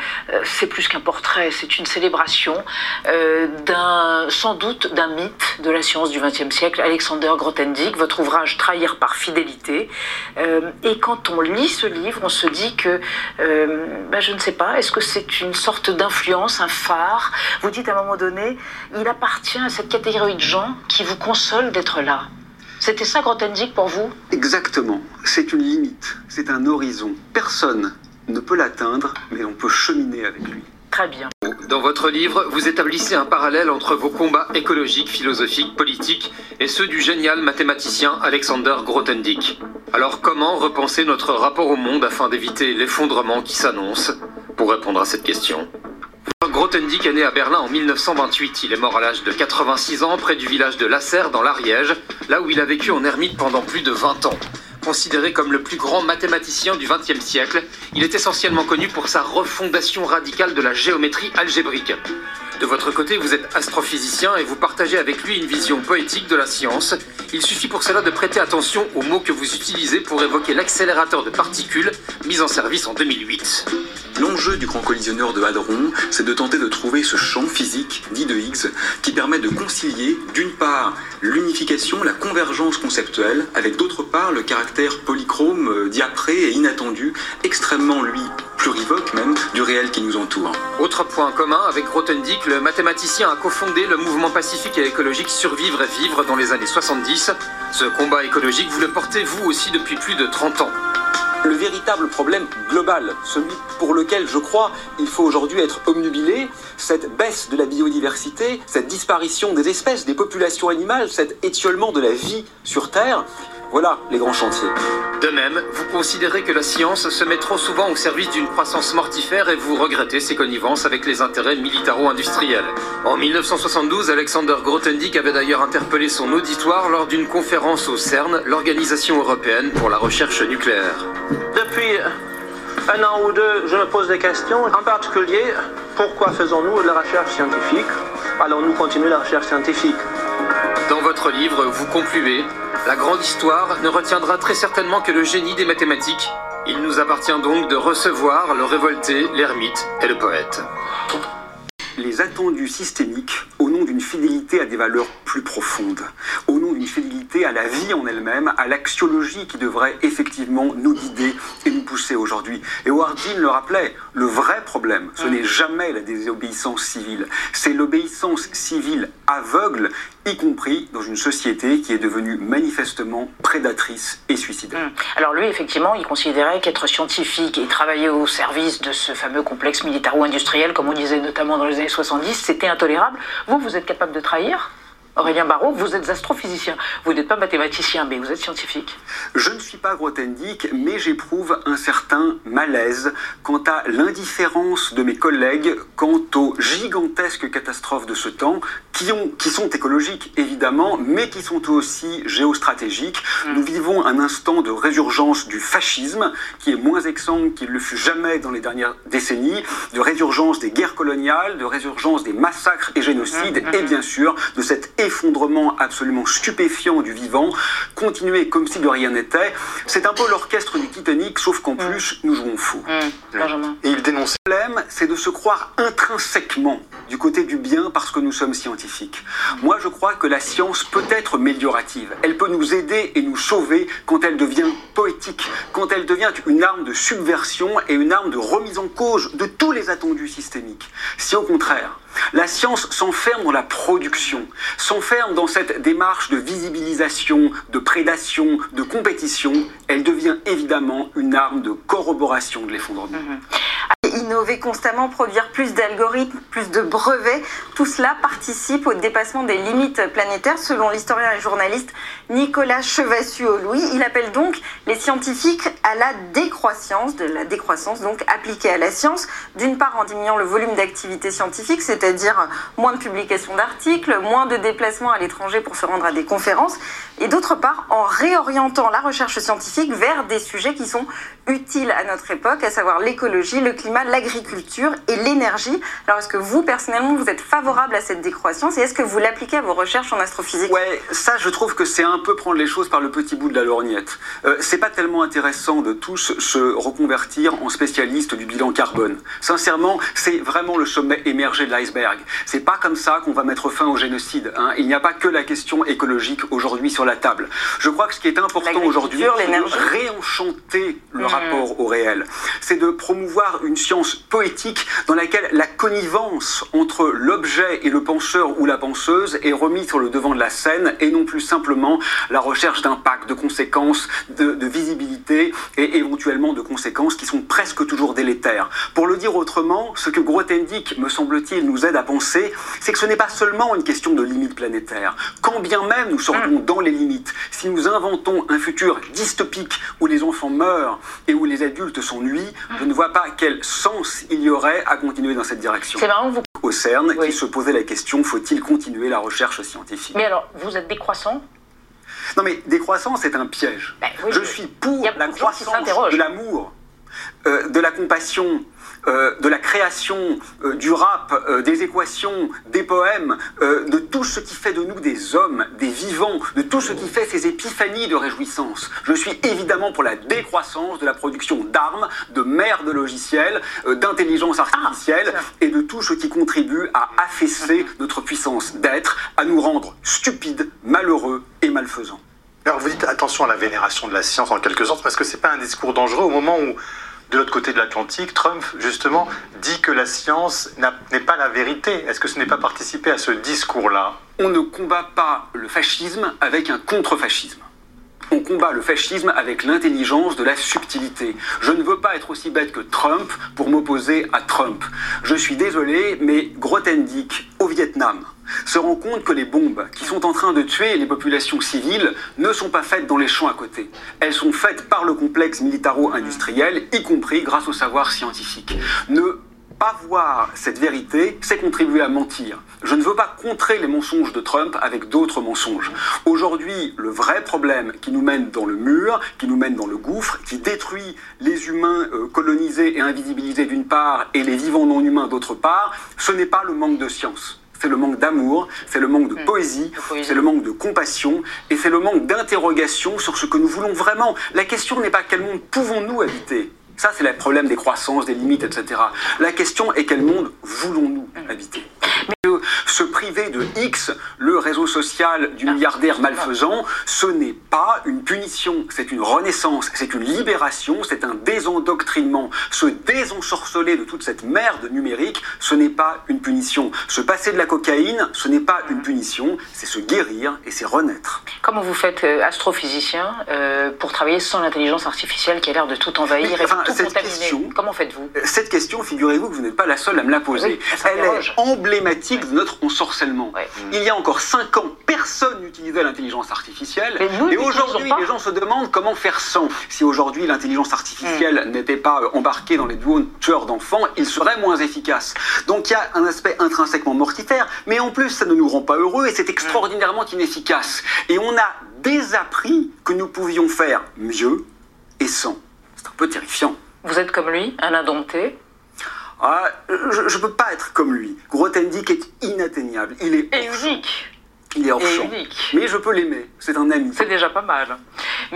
c'est plus qu'un portrait, c'est une célébration sans doute d'un mythe de la science du XXe siècle, Alexander Grothendieck, votre ouvrage Trahir par fidélité. Et quand on lit ce livre, on se dit que, je ne sais pas, est-ce que c'est une sorte d'influence, un phare? Vous dites à un moment donné, il appartient à cette catégorie de gens qui vous consolent d'être là. C'était ça Grothendieck pour vous? Exactement. C'est une limite, c'est un horizon. Personne ne peut l'atteindre, mais on peut cheminer avec lui. Très bien. Dans votre livre, vous établissez un parallèle entre vos combats écologiques, philosophiques, politiques et ceux du génial mathématicien Alexander Grothendieck. Alors comment repenser notre rapport au monde afin d'éviter l'effondrement qui s'annonce? Pour répondre à cette question, Grothendieck est né à Berlin en 1928. Il est mort à l'âge de 86 ans près du village de Lasserre dans l'Ariège, là où il a vécu en ermite pendant plus de 20 ans. Considéré comme le plus grand mathématicien du XXe siècle, il est essentiellement connu pour sa refondation radicale de la géométrie algébrique. De votre côté, vous êtes astrophysicien et vous partagez avec lui une vision poétique de la science. Il suffit pour cela de prêter attention aux mots que vous utilisez pour évoquer l'accélérateur de particules mis en service en 2008. L'enjeu du grand collisionneur de Hadron, c'est de tenter de trouver ce champ physique, dit de Higgs, qui permet de concilier, d'une part, l'unification, la convergence conceptuelle, avec d'autre part, le caractère polychrome, diapré et inattendu, extrêmement, lui, plurivoque même, du réel qui nous entoure. Autre point commun avec Grothendieck, le mathématicien a cofondé le mouvement pacifique et écologique Survivre et Vivre dans les années 70. Ce combat écologique, vous le portez vous aussi depuis plus de 30 ans. Le véritable problème global, celui pour lequel je crois il faut aujourd'hui être obnubilé, cette baisse de la biodiversité, cette disparition des espèces, des populations animales, cet étiolement de la vie sur Terre, voilà les grands chantiers. De même, vous considérez que la science se met trop souvent au service d'une croissance mortifère et vous regrettez ses connivences avec les intérêts militaro-industriels. En 1972, Alexander Grothendieck avait d'ailleurs interpellé son auditoire lors d'une conférence au CERN, l'Organisation européenne pour la recherche nucléaire. Depuis un an ou deux, je me pose des questions. En particulier, pourquoi faisons-nous de la recherche scientifique? Allons-nous continuer la recherche scientifique? Dans votre livre, vous concluez: la grande histoire ne retiendra très certainement que le génie des mathématiques. Il nous appartient donc de recevoir le révolté, l'ermite et le poète. Les attendus systémiques, au nom d'une fidélité à des valeurs plus profondes, au nom d'une fidélité à la vie en elle-même, à l'axiologie qui devrait effectivement nous guider et nous pousser aujourd'hui. Et Howard Dean le rappelait, le vrai problème, ce n'est jamais la désobéissance civile, c'est l'obéissance civile aveugle, y compris dans une société qui est devenue manifestement prédatrice et suicidaire. Alors lui, effectivement, il considérait qu'être scientifique et travailler au service de ce fameux complexe militaro-industriel, comme on disait notamment dans les années 70, c'était intolérable. Vous êtes capable de trahir ? Aurélien Barraud, vous êtes astrophysicien, vous n'êtes pas mathématicien, mais vous êtes scientifique. Je ne suis pas Grothendieck, mais j'éprouve un certain malaise quant à l'indifférence de mes collègues quant aux gigantesques catastrophes de ce temps, qui sont écologiques évidemment, mais qui sont aussi géostratégiques. Nous vivons un instant de résurgence du fascisme, qui est moins exsangue qu'il ne le fut jamais dans les dernières décennies, de résurgence des guerres coloniales, de résurgence des massacres et génocides, et bien sûr de cet effondrement absolument stupéfiant du vivant, continuer comme si de rien n'était. C'est un peu l'orchestre du Titanic, sauf qu'en plus, nous jouons faux. Et il dénonce. Le problème, c'est de se croire intrinsèquement du côté du bien parce que nous sommes scientifiques. Moi, je crois que la science peut être méliorative. Elle peut nous aider et nous sauver quand elle devient poétique, quand elle devient une arme de subversion et une arme de remise en cause de tous les attendus systémiques. Si au contraire, la science s'enferme dans la production, s'enferme dans cette démarche de visibilisation, de prédation, de compétition, elle devient évidemment une arme de corroboration de l'effondrement. Innover constamment, produire plus d'algorithmes, plus de brevets, tout cela participe au dépassement des limites planétaires, selon l'historien et journaliste Nicolas Chevassus-Louis. Il appelle donc les scientifiques à la décroissance, de la décroissance donc appliquée à la science, d'une part en diminuant le volume d'activité scientifique, c'est-à-dire moins de publications d'articles, moins de déplacements à l'étranger pour se rendre à des conférences, et d'autre part en réorientant la recherche scientifique vers des sujets qui sont utiles à notre époque, à savoir l'écologie, le climat, pas l'agriculture et l'énergie. Alors est-ce que vous, personnellement, vous êtes favorable à cette décroissance et est-ce que vous l'appliquez à vos recherches en astrophysique? Ouais, ça je trouve que c'est un peu prendre les choses par le petit bout de la lorgnette. C'est pas tellement intéressant de tous se reconvertir en spécialistes du bilan carbone. Sincèrement, c'est vraiment le sommet émergé de l'iceberg. C'est pas comme ça qu'on va mettre fin au génocide, hein. Il n'y a pas que la question écologique aujourd'hui sur la table. Je crois que ce qui est important aujourd'hui, c'est de réenchanter le rapport au réel. C'est de promouvoir une science poétique dans laquelle la connivence entre l'objet et le penseur ou la penseuse est remise sur le devant de la scène et non plus simplement la recherche d'impact, de conséquences, de visibilité et éventuellement de conséquences qui sont presque toujours délétères. Pour le dire autrement, ce que Grothendieck, me semble-t-il, nous aide à penser, c'est que ce n'est pas seulement une question de limites planétaires. Quand bien même nous serions dans les limites, si nous inventons un futur dystopique où les enfants meurent et où les adultes s'ennuient, je ne vois pas quel sens il y aurait à continuer dans cette direction. C'est marrant, vous... Au CERN, qui se posait la question, faut-il continuer la recherche scientifique? Mais alors, vous êtes décroissant? Non mais décroissant, c'est un piège. Oui, je suis pour la croissance de l'amour, de la compassion, de la création, du rap, des équations, des poèmes, de tout ce qui fait de nous des hommes, des vivants, de tout ce qui fait ces épiphanies de réjouissance. Je suis évidemment pour la décroissance de la production d'armes, de mers de logiciels, d'intelligence artificielle et de tout ce qui contribue à affaisser notre puissance d'être, à nous rendre stupides, malheureux et malfaisants. Alors vous dites attention à la vénération de la science en quelque sorte, parce que c'est pas un discours dangereux au moment où, de l'autre côté de l'Atlantique, Trump, justement, dit que la science n'est pas la vérité. Est-ce que ce n'est pas participer à ce discours-là? On ne combat pas le fascisme avec un contre-fascisme. On combat le fascisme avec l'intelligence de la subtilité. Je ne veux pas être aussi bête que Trump pour m'opposer à Trump. Je suis désolé, mais Grothendieck, au Vietnam, se rend compte que les bombes qui sont en train de tuer les populations civiles ne sont pas faites dans les champs à côté. Elles sont faites par le complexe militaro-industriel, y compris grâce au savoir scientifique. Ne pas voir cette vérité, c'est contribuer à mentir. Je ne veux pas contrer les mensonges de Trump avec d'autres mensonges. Aujourd'hui, le vrai problème qui nous mène dans le mur, qui nous mène dans le gouffre, qui détruit les humains colonisés et invisibilisés d'une part et les vivants non humains d'autre part, ce n'est pas le manque de science. C'est le manque d'amour, c'est le manque de poésie, c'est le manque de compassion et c'est le manque d'interrogation sur ce que nous voulons vraiment. La question n'est pas quel monde pouvons-nous habiter. Ça, c'est le problème des croissances, des limites, etc. La question est quel monde voulons-nous habiter? Se priver de X, le réseau social du milliardaire malfaisant, ce n'est pas une punition, c'est une renaissance, c'est une libération, c'est un désendoctrinement. Se désensorceler de toute cette merde numérique, ce n'est pas une punition. Se passer de la cocaïne, ce n'est pas une punition, c'est se guérir et c'est renaître. Comment vous faites, astrophysicien, pour travailler sans l'intelligence artificielle qui a l'air de tout envahir et de tout contaminer? Comment faites-vous? Cette question, figurez-vous que vous n'êtes pas la seule à me la poser. Oui, elle est emblématique de notre ensorcellement. Il y a encore 5 ans, personne n'utilisait l'intelligence artificielle. Et aujourd'hui, les gens se demandent comment faire sans. Si aujourd'hui l'intelligence artificielle n'était pas embarquée dans les drones tueurs d'enfants, il serait moins efficace. Donc il y a un aspect intrinsèquement mortifère, mais en plus ça ne nous rend pas heureux et c'est extraordinairement inefficace. Et on a désappris que nous pouvions faire mieux et sans. C'est un peu terrifiant. Vous êtes comme lui, un indompté? Ah, je ne peux pas être comme lui. Grothendieck est inatteignable. Il est unique. Il est hors champ. Mais je peux l'aimer. C'est un ami. C'est déjà pas mal.